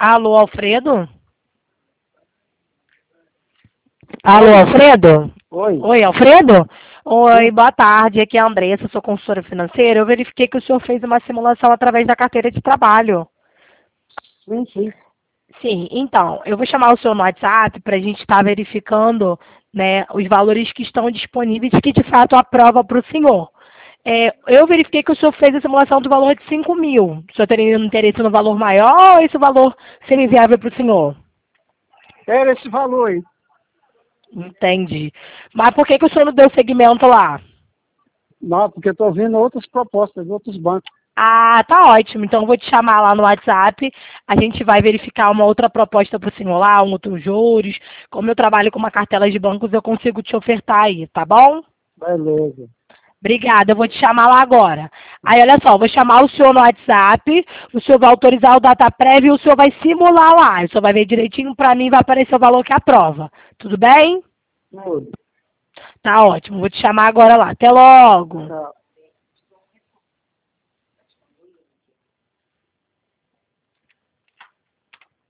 Alô, Alfredo? Alô, Alfredo? Oi. Oi, Alfredo? Oi, boa tarde. Aqui é a Andressa, sou consultora financeira. Eu verifiquei que o senhor fez uma simulação através da carteira de trabalho. Sim, sim. Sim, então, eu vou chamar o senhor no WhatsApp para a gente estar verificando, né, os valores que estão disponíveis que de fato aprova para o senhor. Eu verifiquei que o senhor fez a simulação do valor de 5 mil. O senhor teria interesse no valor maior ou esse valor seria viável para o senhor? Era esse valor aí. Entendi. Mas por que o senhor não deu segmento lá? Não, porque eu estou vendo outras propostas de outros bancos. Ah, tá ótimo. Então eu vou te chamar lá no WhatsApp. A gente vai verificar uma outra proposta para o senhor lá, um outro juros. Como eu trabalho com uma cartela de bancos, eu consigo te ofertar aí, tá bom? Beleza. Obrigada, eu vou te chamar lá agora. Aí, olha só, eu vou chamar o senhor no WhatsApp, o senhor vai autorizar o data prévio e o senhor vai simular lá. O senhor vai ver direitinho para mim e vai aparecer o valor que aprova. Tudo bem? Tudo. Tá ótimo, vou te chamar agora lá. Até logo. Tchau.